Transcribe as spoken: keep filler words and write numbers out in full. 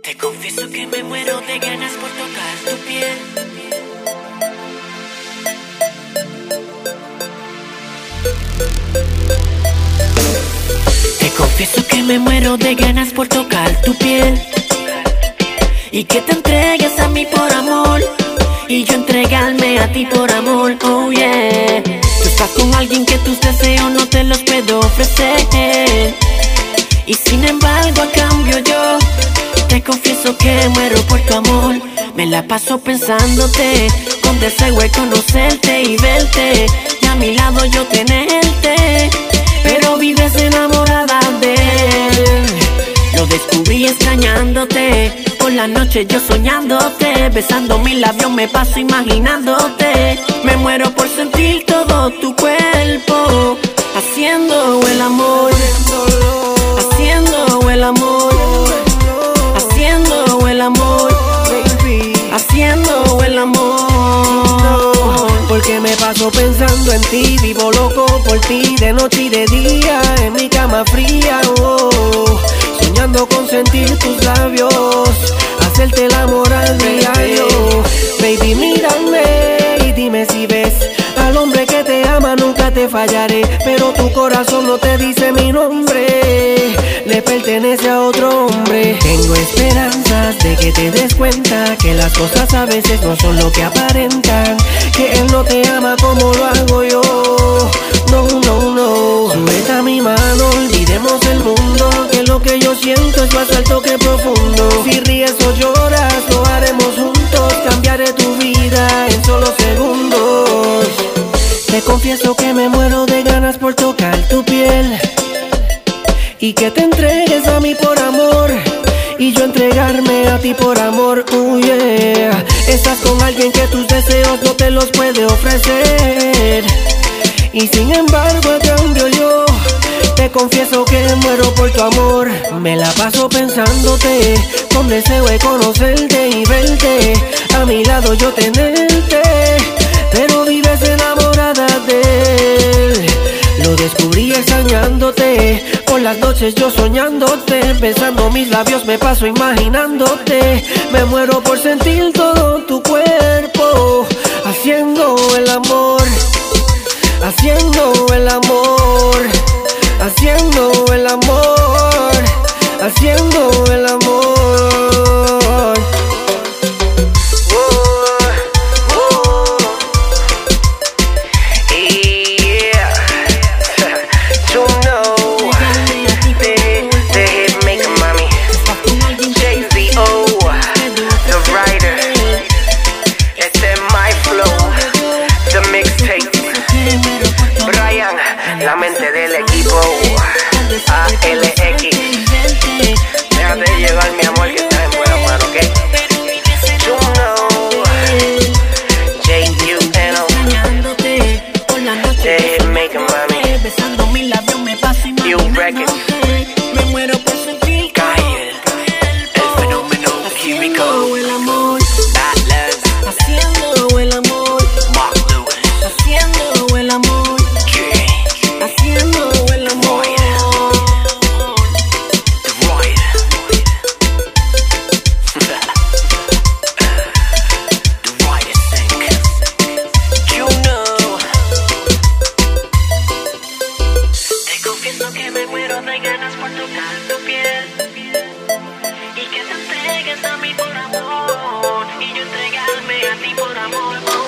Te confieso que me muero de ganas por tocar tu piel. Te confieso que me muero de ganas por tocar tu piel y que te entregues a mí por amor y yo entregarme a ti por amor. Oh yeah. Tú estás con alguien que tus deseos no te los puedo ofrecer y sin embargo a cambio yo te confieso que muero por tu amor. Me la paso pensándote, con deseo de conocerte y verte, y a mi lado yo tenerte, pero vives enamorada de él. Lo descubrí extrañándote, por la noche yo soñándote, besando mis labios me paso imaginándote. Me muero por sentir todo tu cuerpo, haciendo el amor, haciendo el amor, haciendo el amor, baby, haciendo el amor. Porque me paso pensando en ti, vivo loco por ti, de noche y de día, en mi cama fría, oh, soñando con sentir tus labios, hacerte el amor al diario. Baby, mírame y dime si ves al hombre que te ama, nunca te fallaré, pero tu corazón no te dice mi nombre, le pertenece a otro hombre. Tengo esperanzas de que te des cuenta que las cosas a veces no son lo que aparentan, que él no te ama como lo hago yo. No, no, no. Sujeta mi mano, olvidemos el mundo, que lo que yo siento es más alto que profundo. Si ríes o lloras, lo haremos juntos, cambiaré tu vida en solo segundos. Te confieso que me muero de ganas por tocar tu piel y que te entregues a mí por amor y yo entregarme a ti por amor. Oh yeah. Estás con alguien que tus deseos no te los puede ofrecer y sin embargo a cambio yo te confieso que muero por tu amor. Me la paso pensándote, con deseo de conocerte y verte, a mi lado yo tenerte, pero vives enamorada de él. Lo descubrí extrañándote, por las noches yo soñándote, besando mis labios me paso imaginándote. Me muero por sentir todo tu cuerpo, haciendo el amor, haciendo el amor, haciendo el amor, haciendo el amor. La mente del equipo A L X. Déjate llevar, mi amor, que estás en buena mano, ¿ok? You know J U N O They make a mami. Besando mis labios me paso imaginándote. Me muero por sentir Calle, el fenómeno químico. haciendo el amor, Bad Love, haciendo el amor, Mark Lewis, haciendo el amor, haciendo el amor. The Royal, The Royal Sync. You know. Te confieso que me muero de ganas por tocar tu piel y que te entregues a mí por amor y yo entregarme a ti por amor.